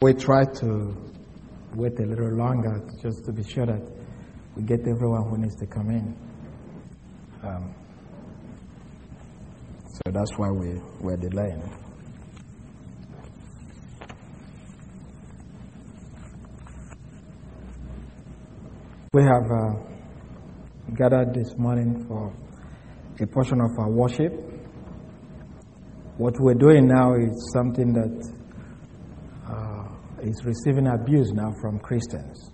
We try to wait a little longer just to be sure that we get everyone who needs to come in. So that's why we're delaying. We have gathered this morning for a portion of our worship. What we're doing now is something that is receiving abuse now from Christians.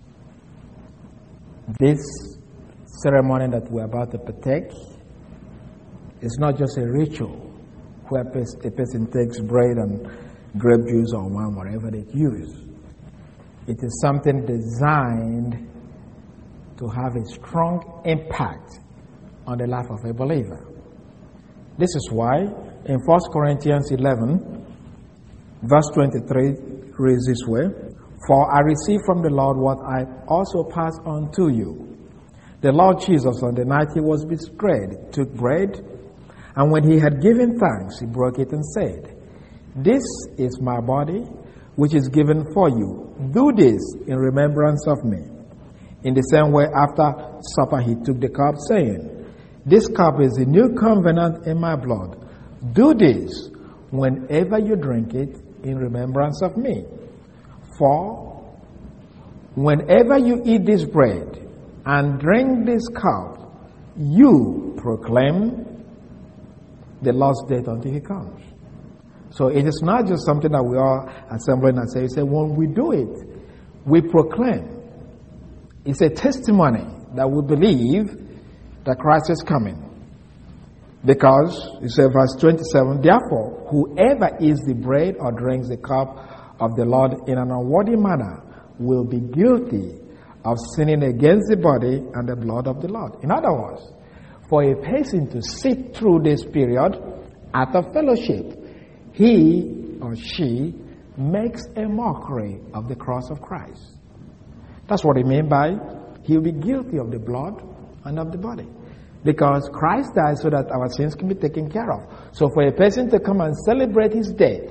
This ceremony that we're about to partake is not just a ritual where a person takes bread and grape juice or wine, whatever they use. It is something designed to have a strong impact on the life of a believer. This is why in 1 Corinthians 11, verse 23 reads this way, "For I received from the Lord what I also passed on to you. The Lord Jesus, on the night he was betrayed, took bread, and when he had given thanks, he broke it and said, 'This is my body, which is given for you. Do this in remembrance of me.' In the same way, after supper, he took the cup, saying, 'This cup is the new covenant in my blood. Do this whenever you drink it in remembrance of me. For whenever you eat this bread and drink this cup, you proclaim the Lord's death until he comes.'" So it is not just something that we are assembling and say, when we do it, we proclaim. It's a testimony that we believe that Christ is coming. Because, it says verse 27, "Therefore, whoever eats the bread or drinks the cup of the Lord in an unworthy manner will be guilty of sinning against the body and the blood of the Lord." In other words, for a person to sit through this period out of fellowship, he or she makes a mockery of the cross of Christ. That's what it means by he'll be guilty of the blood and of the body. Because Christ died so that our sins can be taken care of. So for a person to come and celebrate his death,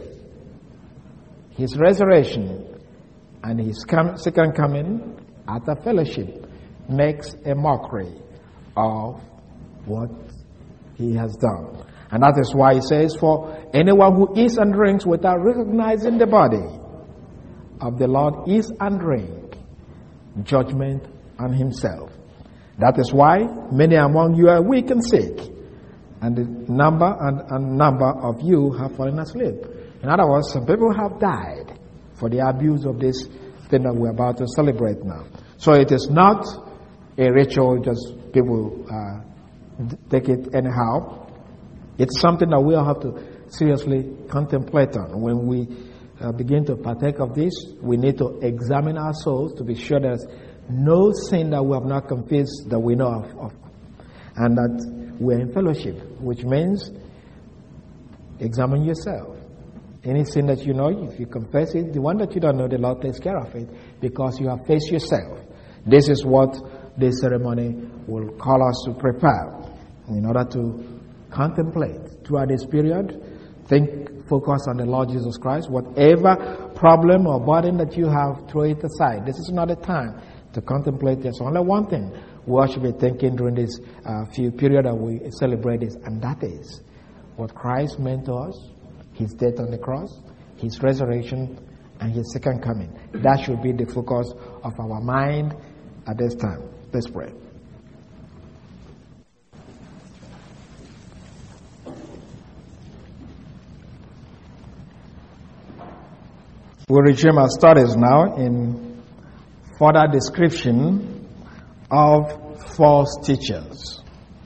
his resurrection, and his second coming after fellowship makes a mockery of what he has done. And that is why he says, "For anyone who eats and drinks without recognizing the body of the Lord eats and drinks judgment on himself. That is why many among you are weak and sick, and the number of you have fallen asleep." In other words, some people have died for the abuse of this thing that we're about to celebrate now. So it is not a ritual, just people take it anyhow. It's something that we all have to seriously contemplate on. When we begin to partake of this, we need to examine our souls to be sure there's no sin that we have not confessed that we know of, and that we're in fellowship, which means examine yourself. Any sin that you know, if you confess it, the one that you don't know, the Lord takes care of it because you have faced yourself. This is what this ceremony will call us to prepare in order to contemplate throughout this period. Focus on the Lord Jesus Christ. Whatever problem or burden that you have, throw it aside. This is not a time to contemplate. There's only one thing we all should be thinking during this few period that we celebrate this, and that is what Christ meant to us, his death on the cross, his resurrection, and his second coming. That should be the focus of our mind at this time. Let's pray. We resume our studies now in further description of false teachers.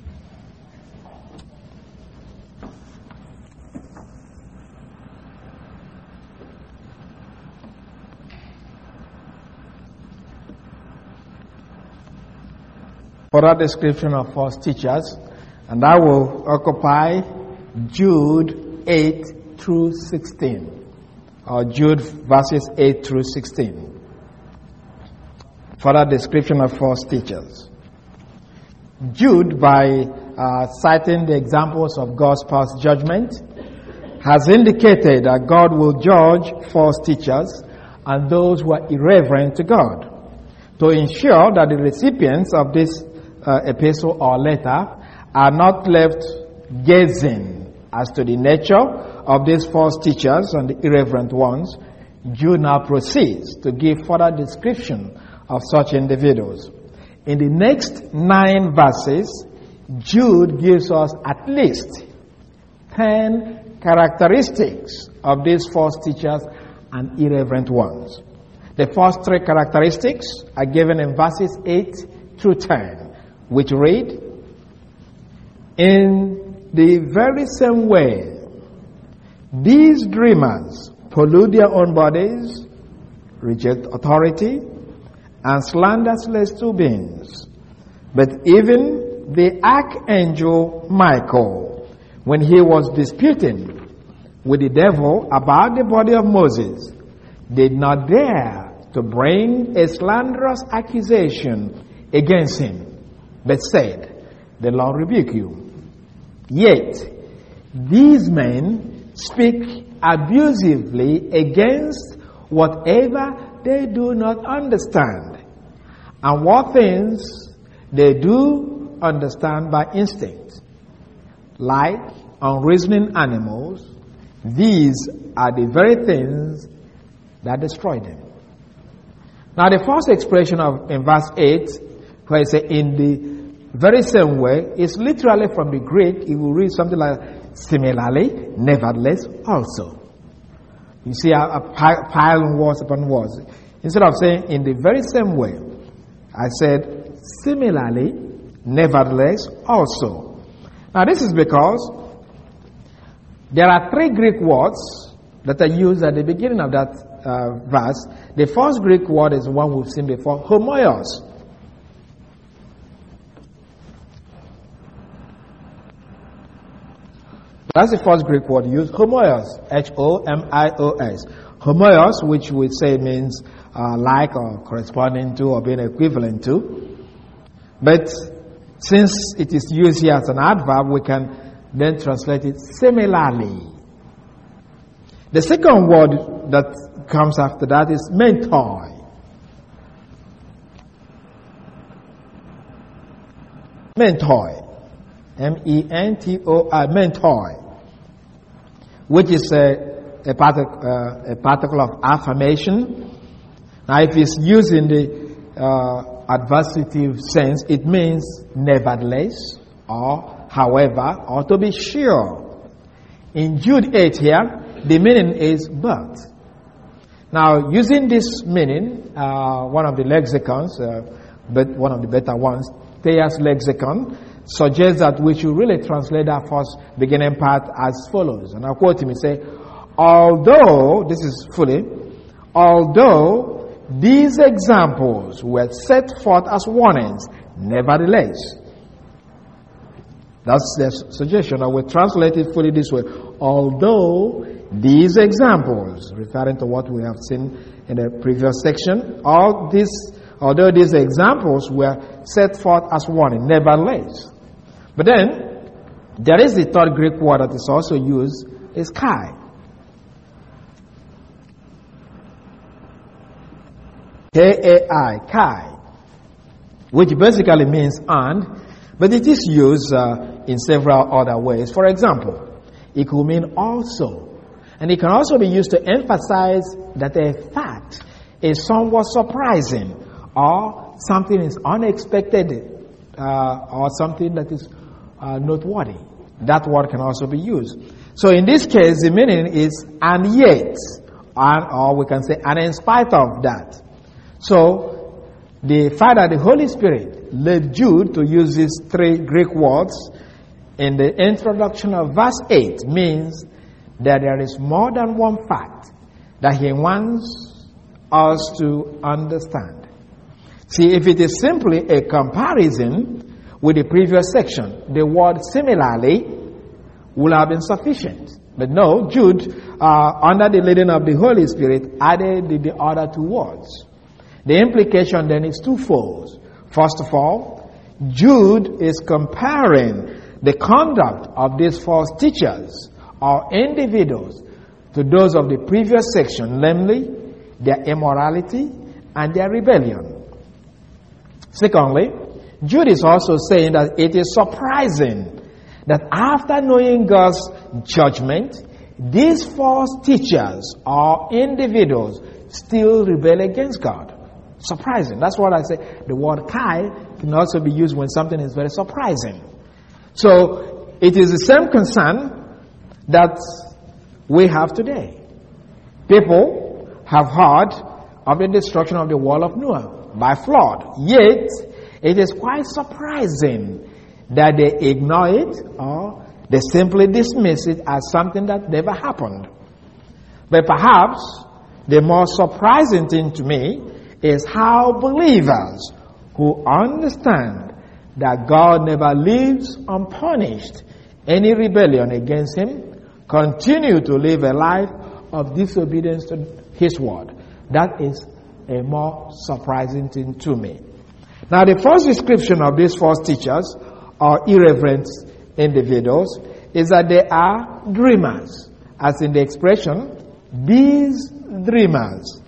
Further description of false teachers, and I will occupy Jude 8 through 16. Or Jude verses 8 through 16. Further description of false teachers. Jude, by citing the examples of God's past judgment, has indicated that God will judge false teachers and those who are irreverent to God, to ensure that the recipients of this epistle or letter are not left guessing as to the nature of these false teachers and the irreverent ones. Jude now proceeds to give further description of such individuals. In the next 9 verses, Jude gives us at least 10 characteristics of these false teachers and irreverent ones. The first 3 characteristics are given in verses 8 through 10, which read, "In the very same way, these dreamers pollute their own bodies, reject authority, and slander celestial beings. But even the archangel Michael, when he was disputing with the devil about the body of Moses, did not dare to bring a slanderous accusation against him, but said, 'The Lord rebuke you.' Yet these men speak abusively against whatever they do not understand, and what things they do understand by instinct. Like unreasoning animals, these are the very things that destroy them." Now the first expression in verse 8, where it says, "in the very same way," is literally from the Greek. It will read something like, "Similarly, nevertheless, also." You see a pile of words upon words. Instead of saying, "in the very same way," I said, "similarly, nevertheless, also." Now this is because there are 3 Greek words that are used at the beginning of that verse. The first Greek word is one we've seen before, homoios. That's the first Greek word used, homoios, H-O-M-I-O-S. Homoios, which we say means like or corresponding to or being equivalent to. But since it is used here as an adverb, we can then translate it similarly. The second word that comes after that is mentoi. Mentoi. M-E-N-T-O-I, mentoi. Which is a particle of affirmation. Now, if it's used in the adversative sense, it means nevertheless, or however, or to be sure. In Jude 8 here, the meaning is but. Now, using this meaning, one of the lexicons, but one of the better ones, Thayer's lexicon, suggests that we should really translate that first beginning part as follows. And I'll quote him and say, although, this is fully, although these examples were set forth as warnings, nevertheless. That's the suggestion. I will translate it fully this way. Although these examples, referring to what we have seen in the previous section, although these examples were set forth as warning, nevertheless. But then, there is the third Greek word that is also used, is kai. K-A-I, kai, which basically means and, but it is used in several other ways. For example, it could mean also. And it can also be used to emphasize that a fact is somewhat surprising, or something is unexpected, or something that is noteworthy. That word can also be used. So in this case, the meaning is and yet, or we can say and in spite of that. So the Father, the Holy Spirit, led Jude to use these 3 Greek words in the introduction of verse 8, means that there is more than one fact that he wants us to understand. See, if it is simply a comparison with the previous section, the word similarly will have been sufficient. But no, Jude, under the leading of the Holy Spirit, added the other 2 words. The implication then is twofold. First of all, Jude is comparing the conduct of these false teachers or individuals to those of the previous section, namely their immorality, and their rebellion. Secondly, Jude is also saying that it is surprising that after knowing God's judgment, these false teachers or individuals still rebel against God. Surprising. That's what I say. The word kai can also be used when something is very surprising. So it is the same concern that we have today. People have heard of the destruction of the wall of Noah by flood. Yet, it is quite surprising that they ignore it or they simply dismiss it as something that never happened. But perhaps the more surprising thing to me is how believers who understand that God never leaves unpunished any rebellion against Him continue to live a life of disobedience to His word. That is a more surprising thing to me. Now, the first description of these false teachers or irreverent individuals is that they are dreamers, as in the expression, these dreamers.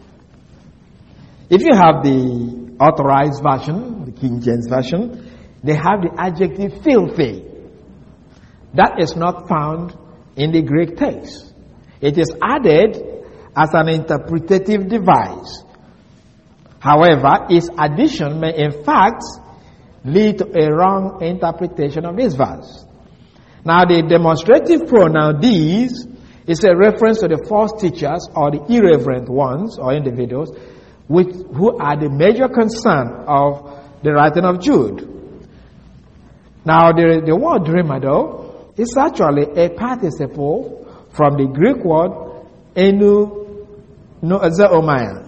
If you have the authorized version, the King James version, they have the adjective filthy. That is not found in the Greek text. It is added as an interpretative device. However, its addition may in fact lead to a wrong interpretation of this verse. Now, the demonstrative pronoun these is a reference to the false teachers or the irreverent ones or individuals who are the major concern of the writing of Jude. Now, the word dreamer, though, is actually a participle from the Greek word enu noazeomai.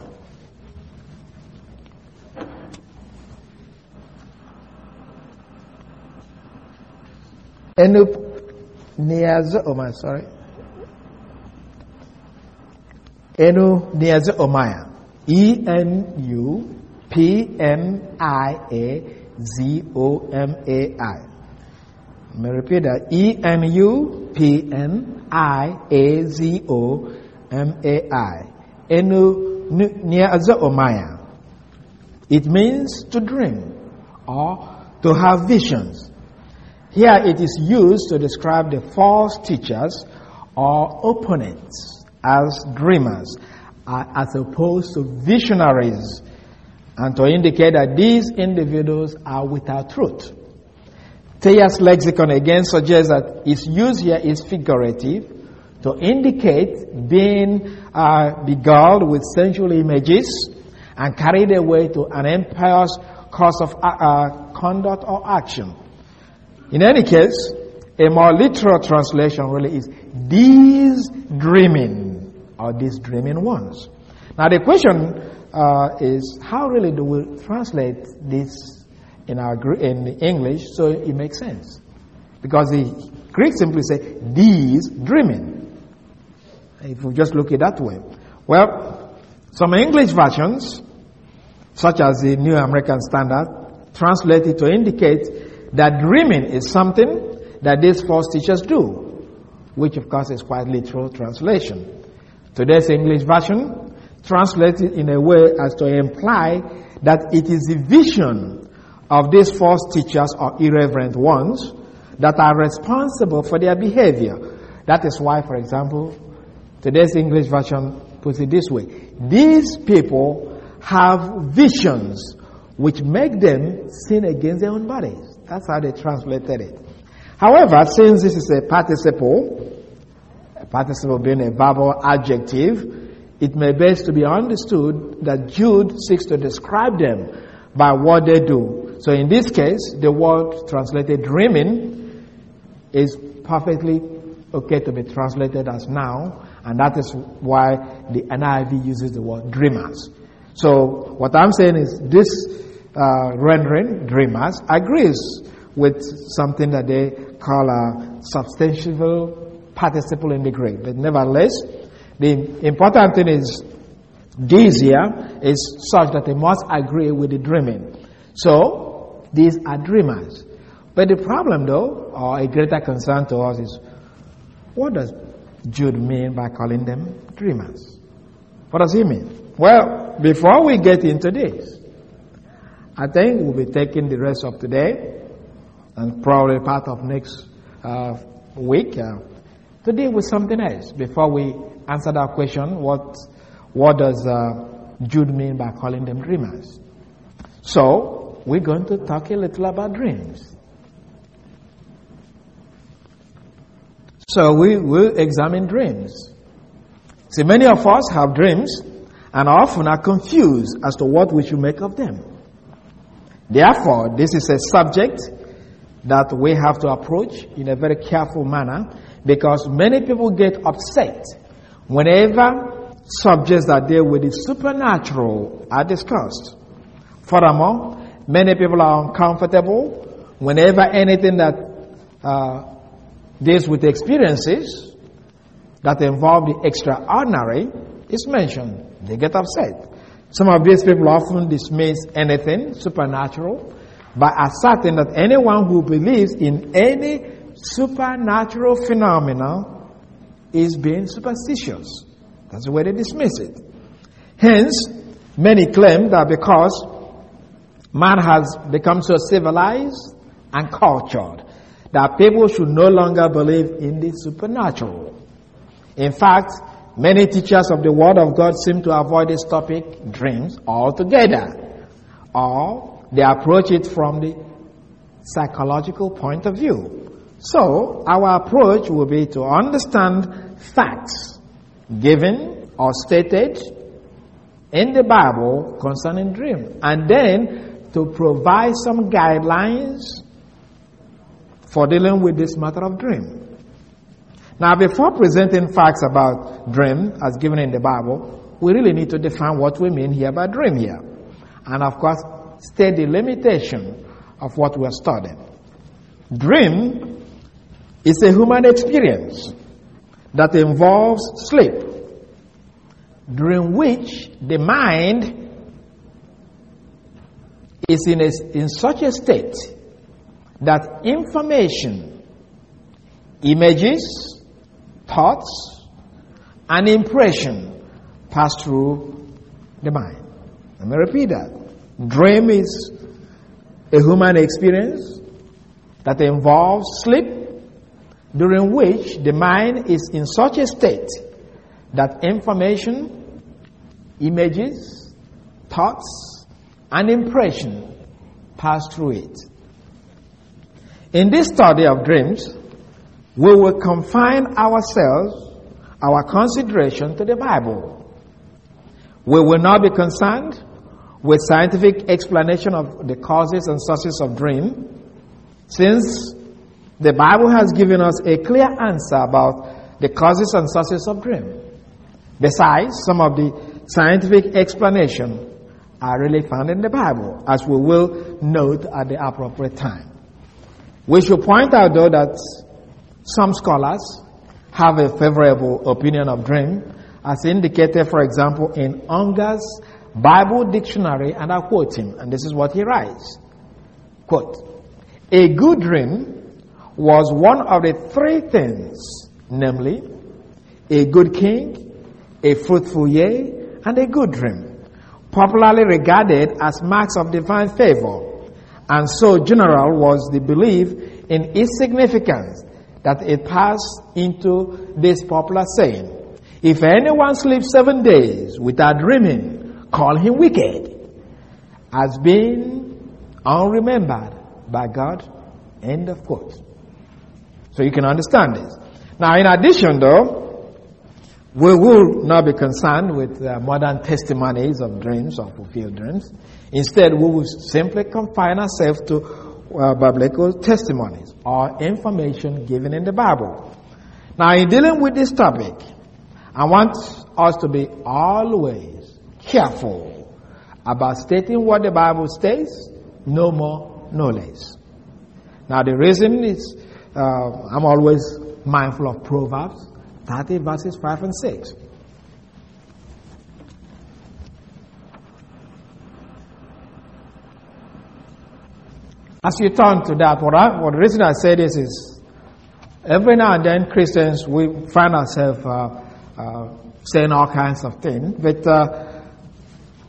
Enupniazeomai. Enupniazomai. Let me repeat that. Enupniazomai. Enupniazeomai. It means to dream or to have visions. Here it is used to describe the false teachers or opponents as dreamers, as opposed to visionaries, and to indicate that these individuals are without truth. Thayer's lexicon again suggests that its use here is figurative to indicate being beguiled with sensual images and carried away to an impious course of conduct or action. In any case, a more literal translation really is these dreaming or these dreaming ones. Now the question is, how really do we translate this in English so it makes sense? Because the Greek simply say these dreaming. If we just look at it that way. Well, some English versions, such as the New American Standard, translate it to indicate that dreaming is something that these false teachers do, which of course is quite literal translation. Today's English version translates it in a way as to imply that it is the vision of these false teachers or irreverent ones that are responsible for their behavior. That is why, for example, today's English version puts it this way. These people have visions which make them sin against their own bodies. That's how they translated it. However, since this is a participle being a verbal adjective, it may best to be understood that Jude seeks to describe them by what they do. So in this case, the word translated dreaming is perfectly okay to be translated as now, and that is why the NIV uses the word dreamers. So what I'm saying is this rendering, dreamers, agrees with something that they call a substantial participle in the Greek. But nevertheless, the important thing is this here is such that they must agree with the dreaming. So, these are dreamers. But the problem, though, or a greater concern to us is, what does Jude mean by calling them dreamers? What does he mean? Well, before we get into this, I think we'll be taking the rest of today and probably part of next week to deal with something else. Before we answer that question, what does Jude mean by calling them dreamers? So, we're going to talk a little about dreams. So, we will examine dreams. See, many of us have dreams and often are confused as to what we should make of them. Therefore, this is a subject that we have to approach in a very careful manner, because many people get upset whenever subjects that deal with the supernatural are discussed. Furthermore, many people are uncomfortable whenever anything that deals with experiences that involve the extraordinary is mentioned. They get upset. Some of these people often dismiss anything supernatural by asserting that anyone who believes in any supernatural phenomena is being superstitious. That's the way they dismiss it. Hence, many claim that because man has become so civilized and cultured, that people should no longer believe in the supernatural. In fact, many teachers of the Word of God seem to avoid this topic, dreams, altogether. Or they approach it from the psychological point of view. So, our approach will be to understand facts given or stated in the Bible concerning dreams, and then to provide some guidelines for dealing with this matter of dream. Now, before presenting facts about dream as given in the Bible, we really need to define what we mean here by dream here. And of course, state the limitation of what we are studying. Dream is a human experience that involves sleep, during which the mind is in such a state that information, images, thoughts, and impression pass through the mind. Let me repeat that. Dream is a human experience that involves sleep, during which the mind is in such a state that information, images, thoughts, and impression pass through it. In this study of dreams, we will confine ourselves, our consideration to the Bible. We will not be concerned with scientific explanation of the causes and sources of dream, since the Bible has given us a clear answer about the causes and sources of dream. Besides, some of the scientific explanations are really found in the Bible, as we will note at the appropriate time. We should point out, though, that some scholars have a favorable opinion of dream, as indicated, for example, in Unger's Bible Dictionary, and I quote him, and this is what he writes. Quote, "A good dream was one of the three things, namely, a good king, a fruitful year, and a good dream, popularly regarded as marks of divine favor, and so general was the belief in its significance that it passed into this popular saying, if anyone sleeps 7 days without dreaming, call him wicked, as being unremembered by God." End of quote. So you can understand this. Now, in addition, though, we will not be concerned with modern testimonies of dreams or fulfilled dreams. Instead, we will simply confine ourselves to biblical testimonies or information given in the Bible. Now, in dealing with this topic, I want us to be always careful about stating what the Bible states, no more, no less. Now, the reason is I'm always mindful of Proverbs 30 verses 5 and 6. As you turn to that, what the reason I say this is, every now and then Christians, we find ourselves saying all kinds of things, but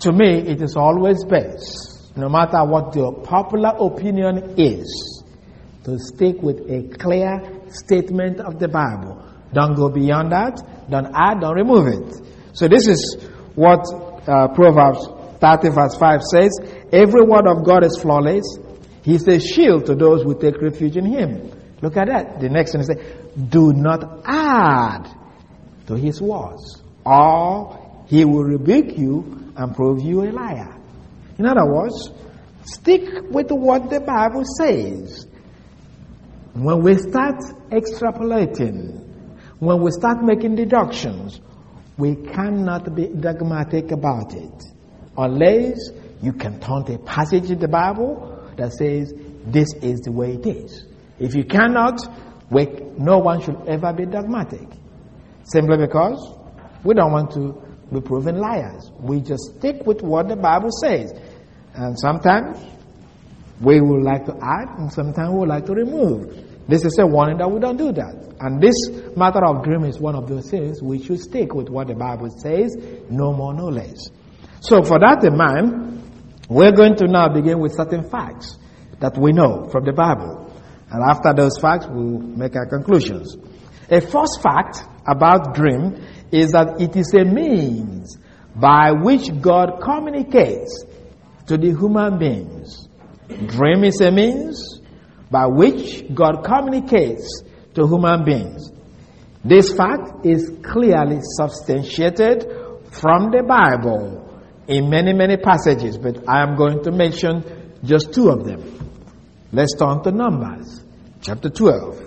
To me, it is always best, no matter what the popular opinion is, to stick with a clear statement of the Bible. Don't go beyond that. Don't add, don't remove it. So this is what Proverbs 30 verse 5 says. Every word of God is flawless. He's a shield to those who take refuge in him. Look at that. The next one is, do not add to his words, or he will rebuke you and prove you a liar. In other words, stick with what the Bible says. When we start extrapolating, when we start making deductions, we cannot be dogmatic about it unless you can turn to a passage in the Bible that says this is the way it is. If you cannot, no one should ever be dogmatic. Simply because we don't want to be proven liars. We just stick with what the Bible says. And sometimes we would like to add, and sometimes we would like to remove. This is a warning that we don't do that. And this matter of dream is one of those things we should stick with what the Bible says, no more, no less. So for that in mind, we're going to now begin with certain facts that we know from the Bible. And after those facts, we'll make our conclusions. A first fact about dream is that it is a means by which God communicates to the human beings. Dream is a means by which God communicates to human beings. This fact is clearly substantiated from the Bible in many, many passages, but I am going to mention just two of them. Let's turn to Numbers, chapter 12.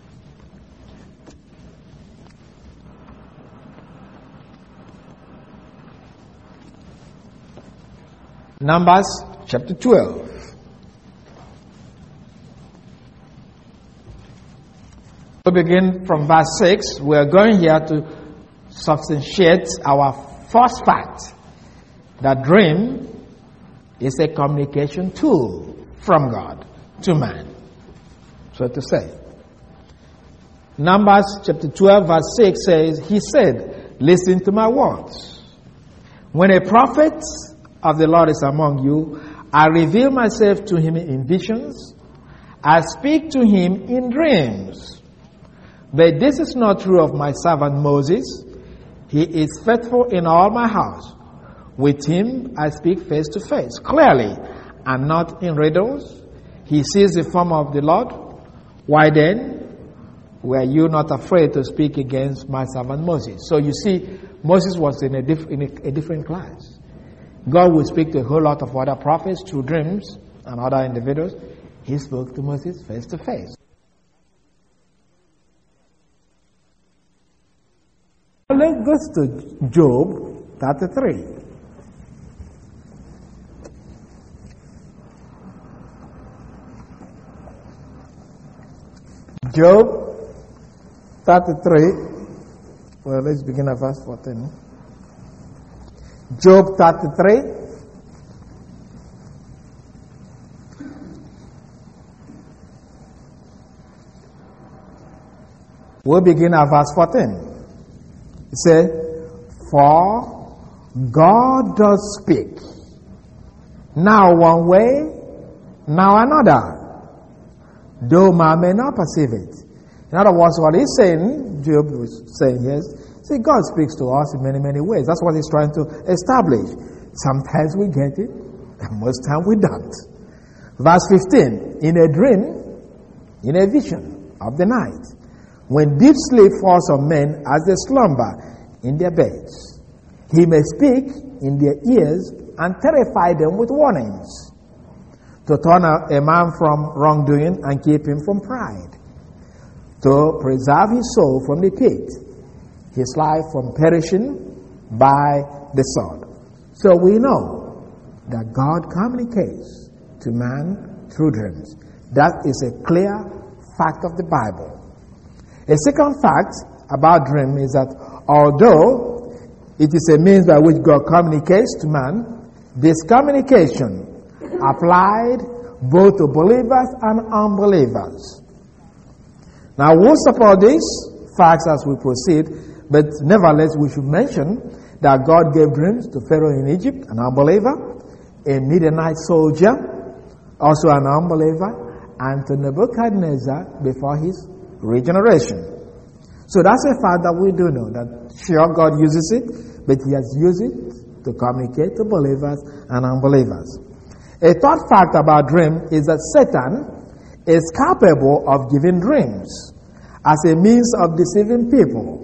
Numbers, chapter 12. We begin from verse 6. We are going here to substantiate our first fact, that dream is a communication tool from God to man, so to say. Numbers chapter 12 verse 6 says, he said, listen to my words. When a prophet of the Lord is among you, I reveal myself to him in visions. I speak to him in dreams. But this is not true of my servant Moses. He is faithful in all my house. With him I speak face to face, clearly, and not in riddles. He sees the form of the Lord. Why then were you not afraid to speak against my servant Moses? So you see, Moses was in a different class. God would speak to a whole lot of other prophets through dreams and other individuals. He spoke to Moses face to face. Let's go to Job 33. Job 33. Well, let's begin at verse 14. Job 33. We'll begin at verse 14. It says, for God does speak, now one way, now another, though man may not perceive it. In other words, what he's saying, Job was saying here, see, God speaks to us in many, many ways. That's what he's trying to establish. Sometimes we get it, and most times we don't. Verse 15, in a dream, in a vision of the night, when deep sleep falls on men as they slumber in their beds, he may speak in their ears and terrify them with warnings, to turn a man from wrongdoing and keep him from pride, to preserve his soul from the pit, his life from perishing by the sword. So we know that God communicates to man through dreams. That is a clear fact of the Bible. A second fact about dream is that although it is a means by which God communicates to man, this communication applied both to believers and unbelievers. Now we'll support these facts as we proceed, but nevertheless we should mention that God gave dreams to Pharaoh in Egypt, an unbeliever, a Midianite soldier, also an unbeliever, and to Nebuchadnezzar before his regeneration. So that's a fact that we do know, that sure God uses it, but he has used it to communicate to believers and unbelievers. A third fact about dream is that Satan is capable of giving dreams as a means of deceiving people.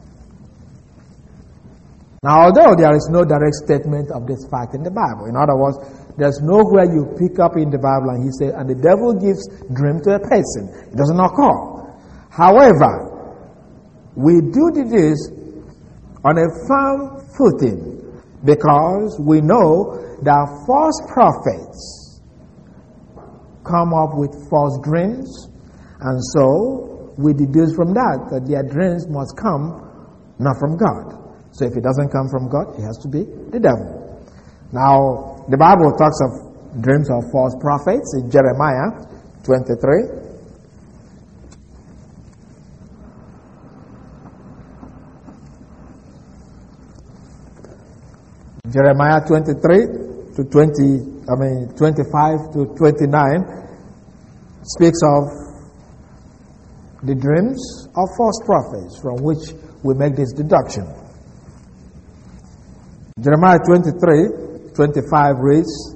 Now, although there is no direct statement of this fact in the Bible, in other words, there's nowhere you pick up in the Bible and he says, and the devil gives dream to a person. It doesn't occur. However, we do this on a firm footing because we know that false prophets come up with false dreams, and so we deduce from that their dreams must come not from God. So if it doesn't come from God, it has to be the devil. Now, the Bible talks of dreams of false prophets in Jeremiah 23. Jeremiah 23 to 25 to 29 speaks of the dreams of false prophets, from which we make this deduction. Jeremiah 23:25 reads,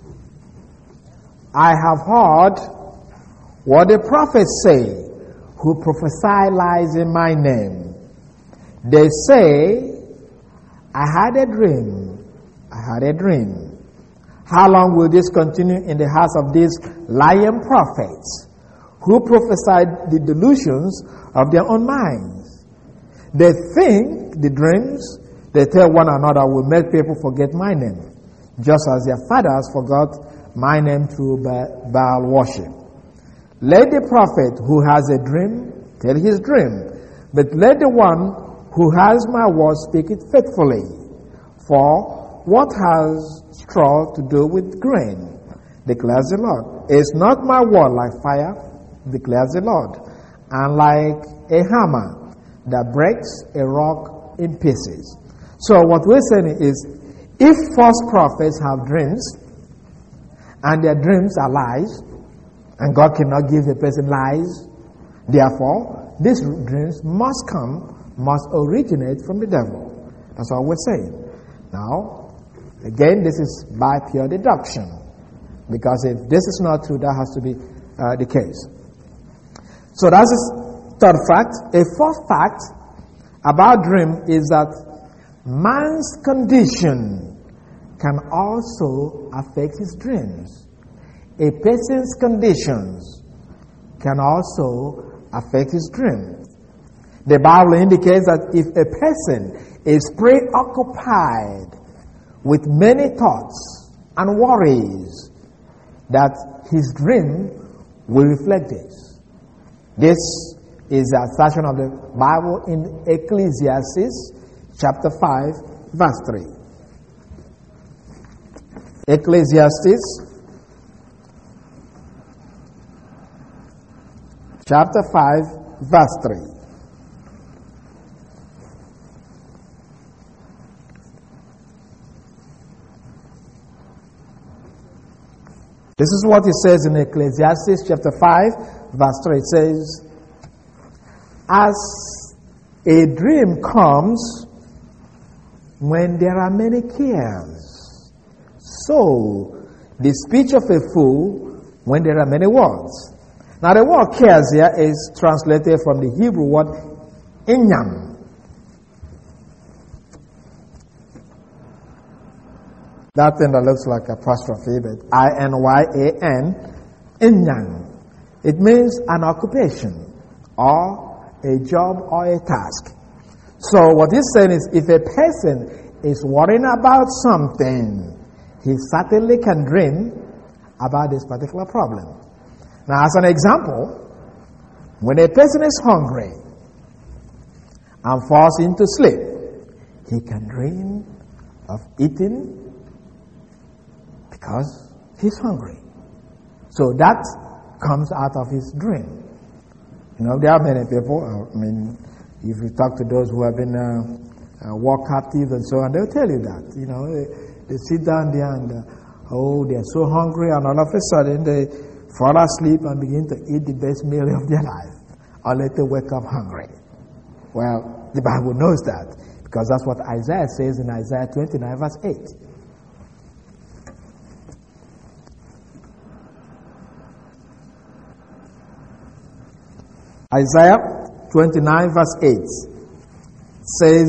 I have heard what the prophets say, who prophesy lies in my name. They say, I had a dream. I had a dream. How long will this continue in the hearts of these lying prophets who prophesied the delusions of their own minds? They think the dreams they tell one another will make people forget my name, just as their fathers forgot my name through Baal worship. Let the prophet who has a dream tell his dream, but let the one who has my word speak it faithfully. For what has straw to do with grain, declares the Lord? Is not my word like fire, declares the Lord, and like a hammer that breaks a rock in pieces? So what we're saying is, if false prophets have dreams, and their dreams are lies, and God cannot give a person lies, therefore, these dreams must originate from the devil. That's what we're saying. Now, again, this is by pure deduction, because if this is not true, that has to be the case. So that's the third fact. A fourth fact about dream is that man's condition can also affect his dreams. A person's conditions can also affect his dreams. The Bible indicates that if a person is preoccupied with many thoughts and worries, that his dream will reflect this. This is the assertion of the Bible in Ecclesiastes chapter 5, verse 3. Ecclesiastes chapter 5, verse 3. This is what it says in Ecclesiastes chapter 5, verse 3. It says, as a dream comes when there are many cares, so the speech of a fool when there are many words. Now the word cares here is translated from the Hebrew word inyan. That thing that looks like apostrophe, but I-N-Y-A-N, inyan. It means an occupation or a job or a task. So what he's saying is, if a person is worrying about something, he certainly can dream about this particular problem. Now, as an example, when a person is hungry and falls into sleep, he can dream of eating because he's hungry. So that comes out of his dream. You know, there are many people, if you talk to those who have been war captive and so on. They'll tell you that. They sit down there and they're so hungry, and all of a sudden they fall asleep and begin to eat the best meal of their life, or later wake up hungry. Well, the Bible knows that, because that's what Isaiah says in Isaiah 29 verse 8. Isaiah 29 verse 8 says,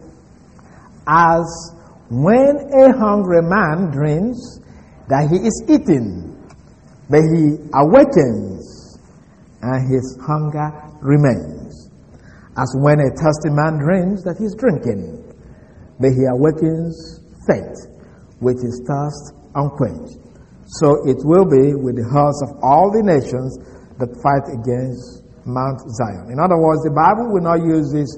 as when a hungry man dreams that he is eating, but he awakens and his hunger remains. As when a thirsty man dreams that he's drinking, but he awakens faint with his thirst unquenched. So it will be with the hearts of all the nations that fight against Mount Zion. In other words, the Bible will not use this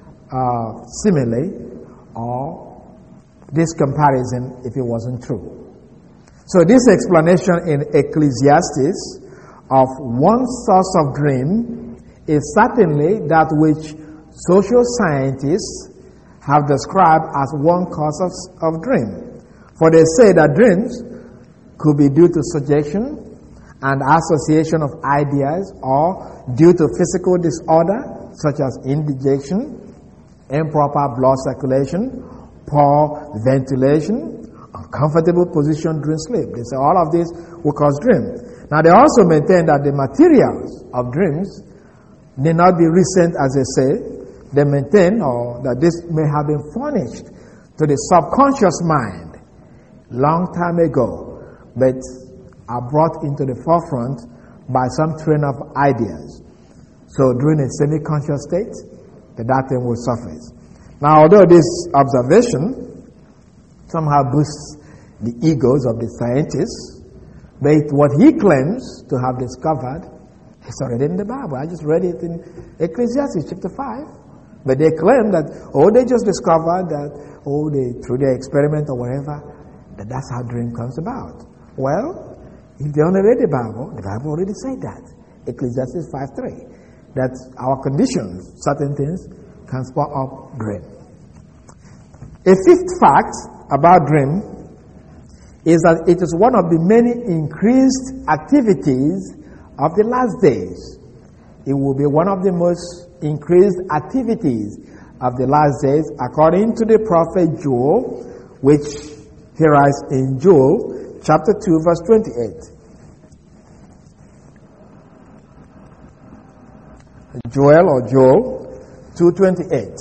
simile or this comparison if it wasn't true. So this explanation in Ecclesiastes of one source of dream is certainly that which social scientists have described as one cause of dream. For they say that dreams could be due to suggestion and association of ideas, or due to physical disorder such as indigestion, improper blood circulation, poor ventilation, uncomfortable position during sleep. They say all of this will cause dreams. Now they also maintain that the materials of dreams may not be recent, as they say. They maintain that this may have been furnished to the subconscious mind long time ago, but are brought into the forefront by some train of ideas. So during a semi-conscious state, that thing will surface. Now, although this observation somehow boosts the egos of the scientists, but what he claims to have discovered is already in the Bible. I just read it in Ecclesiastes chapter 5. But they claim that, they just discovered that, through their experiment or whatever, that's how dream comes about. Well, if they only read the Bible already said that. Ecclesiastes 5:3. That our conditions, certain things, can spur up dream. A fifth fact about dream is that it is one of the many increased activities of the last days. It will be one of the most increased activities of the last days, according to the prophet Joel, which he writes in Joel chapter 2 verse 28. Joel 2:28.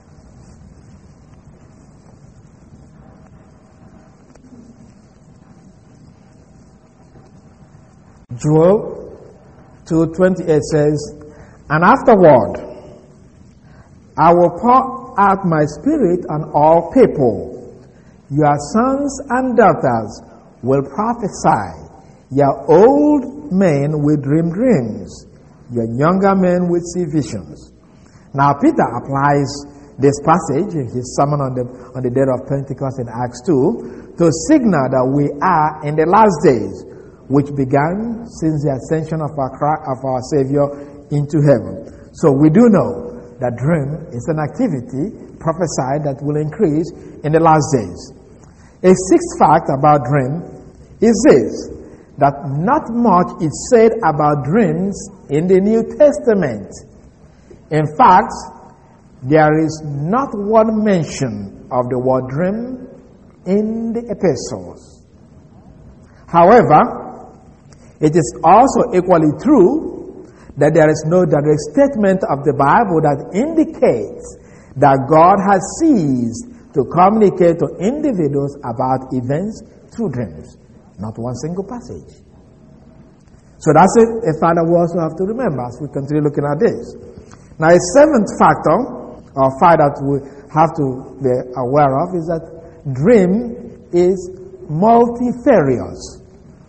Joel 2:28 says, and afterward I will pour out my spirit on all people. Your sons and daughters will prophesy. Your old men will dream dreams. Your younger men will see visions. Now Peter applies this passage in his sermon on the day of Pentecost in Acts 2 to signal that we are in the last days, which began since the ascension of our Savior into heaven. So we do know that dream is an activity prophesied that will increase in the last days. A sixth fact about dream is this, that not much is said about dreams in the New Testament. In fact, there is not one mention of the word dream in the epistles. However, it is also equally true that there is no direct statement of the Bible that indicates that God has ceased to communicate to individuals about events through dreams. Not one single passage. So that's a fact that we also have to remember as we continue looking at this. Now, a seventh factor, or fact that we have to be aware of, is that dream is multifarious.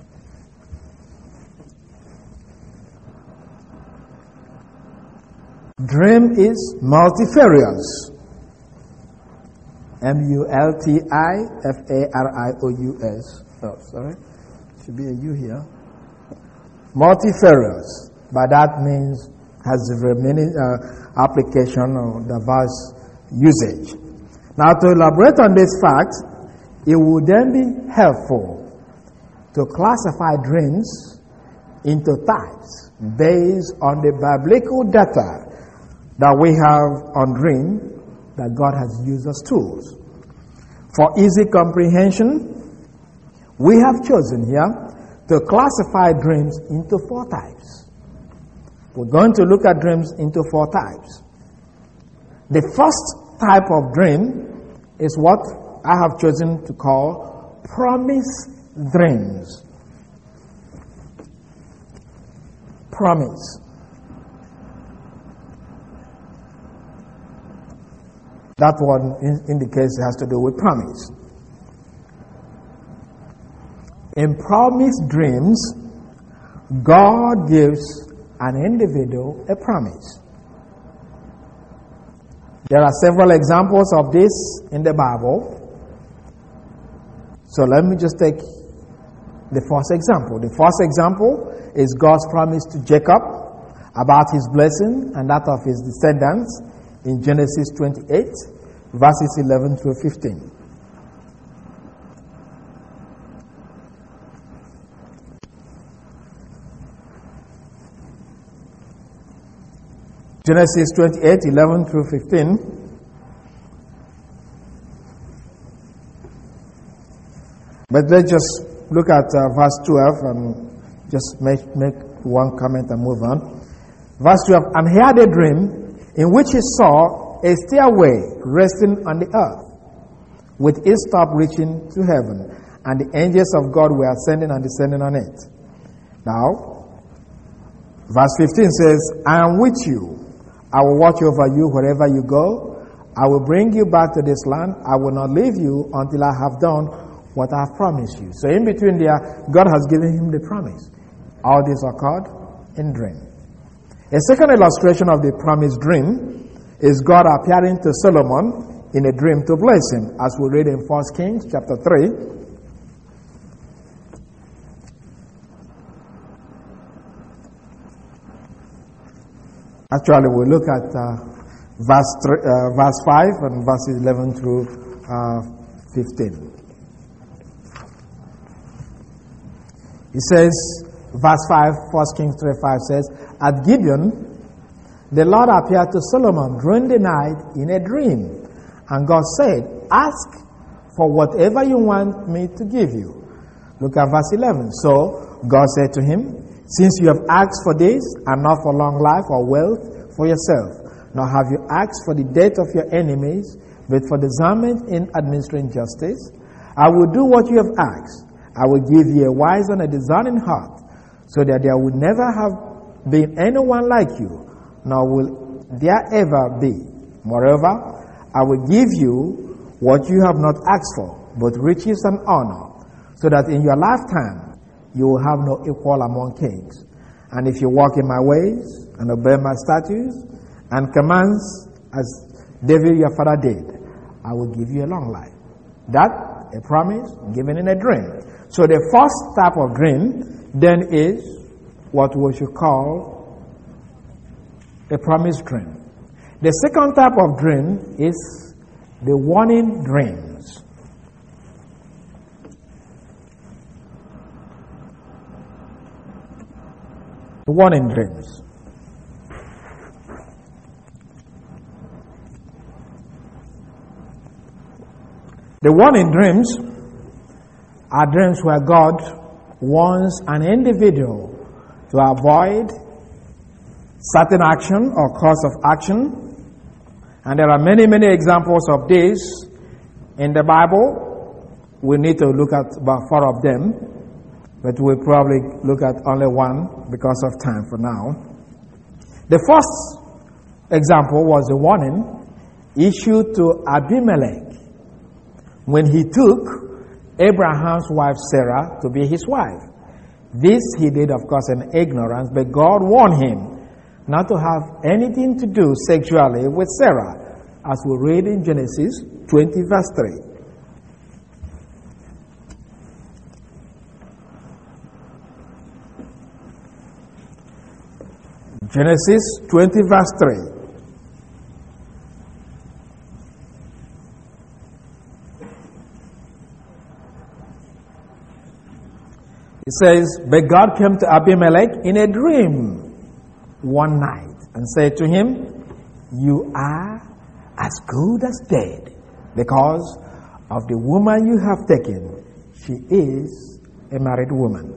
Dream is multifarious. multifarious. Oh, sorry. Should be a U here. Multifarious. But that means has very many application or diverse usage. Now, to elaborate on this fact, it would then be helpful to classify dreams into types based on the biblical data that we have on dream that God has used as tools. For easy comprehension, we have chosen here to classify dreams into 4 types. We're going to look at dreams into 4 types. The first type of dream is what I have chosen to call promise dreams. Promise. That one indicates it has to do with promise. In promise dreams, God gives an individual a promise. There are several examples of this in the Bible. So let me just take the first example. The first example is God's promise to Jacob about his blessing and that of his descendants in Genesis 28, verses 11 through 15. Genesis 28, 11 through 15. But let's just look at verse 12 and just make one comment and move on. Verse 12, and he had a dream in which he saw a stairway resting on the earth, with its top reaching to heaven, and the angels of God were ascending and descending on it. Now, verse 15 says, I am with you. I will watch over you wherever you go. I will bring you back to this land. I will not leave you until I have done what I have promised you. So in between there, God has given him the promise. All these occurred in dream. A second illustration of the promised dream is God appearing to Solomon in a dream to bless him, as we read in 1 Kings chapter 3. Actually, we look at verse 5 and verses 11 through 15. It says, verse 5, 1 Kings 3:5 says, at Gibeon, the Lord appeared to Solomon during the night in a dream. And God said, ask for whatever you want me to give you. Look at verse 11. So God said to him, since you have asked for this, and not for long life or wealth for yourself, nor have you asked for the death of your enemies, but for discernment in administering justice, I will do what you have asked. I will give you a wise and a discerning heart, so that there will never have been anyone like you, nor will there ever be. Moreover, I will give you what you have not asked for, both riches and honor, so that in your lifetime you will have no equal among kings. And if you walk in my ways and obey my statutes and commands as David your father did, I will give you a long life. That, a promise given in a dream. So the first type of dream then is what we should call a promise dream. The second type of dream is the warning dreams. The warning dreams. The warning dreams are dreams where God wants an individual to avoid certain action or course of action. And there are many, many examples of this in the Bible. We need to look at about 4 of them, but we'll probably look at only one because of time for now. The first example was a warning issued to Abimelech when he took Abraham's wife Sarah to be his wife. This he did, of course, in ignorance, but God warned him not to have anything to do sexually with Sarah, as we read in Genesis 20, verse 3. Genesis 20, verse 3. It says, but God came to Abimelech in a dream one night and said to him, you are as good as dead because of the woman you have taken. She is a married woman.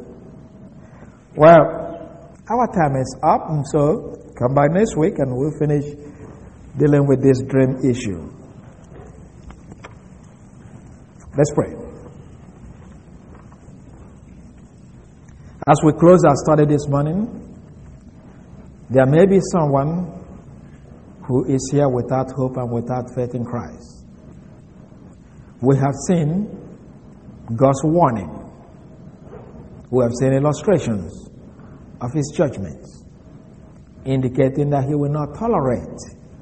Well, our time is up, and so come back next week and we'll finish dealing with this dream issue. Let's pray. As we close our study this morning, there may be someone who is here without hope and without faith in Christ. We have seen God's warning. We have seen illustrations of his judgments, indicating that he will not tolerate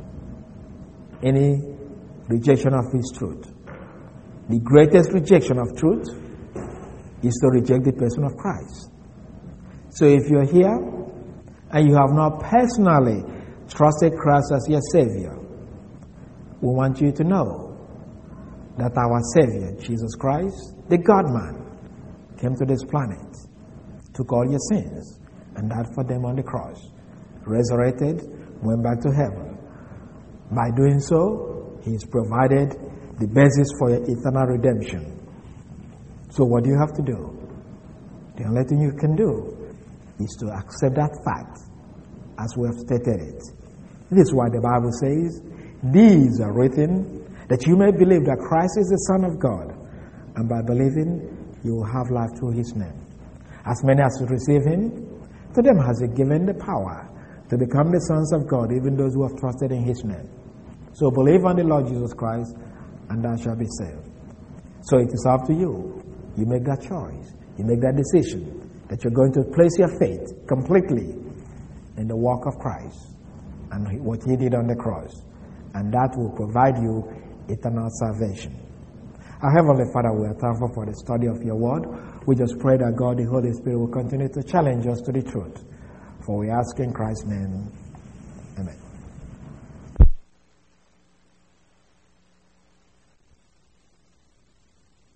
any rejection of his truth. The greatest rejection of truth is to reject the person of Christ. So if you're here and you have not personally trusted Christ as your Savior, we want you to know that our Savior, Jesus Christ, the God-man, came to this planet, took all your sins, and died for them on the cross, resurrected, went back to heaven. By doing so, he has provided the basis for your eternal redemption. So what do you have to do? The only thing you can do is to accept that fact as we have stated it. This is why the Bible says, these are written that you may believe that Christ is the Son of God, and by believing you will have life through his name. As many as receive him, to them has he given the power to become the sons of God, even those who have trusted in his name. So believe on the Lord Jesus Christ, and thou shalt be saved. So it is up to you. You make that choice. You make that decision that you're going to place your faith completely in the work of Christ and what he did on the cross. And that will provide you eternal salvation. Our Heavenly Father, we are thankful for the study of your word. We just pray that God, the Holy Spirit, will continue to challenge us to the truth. For we ask in Christ's name. Amen.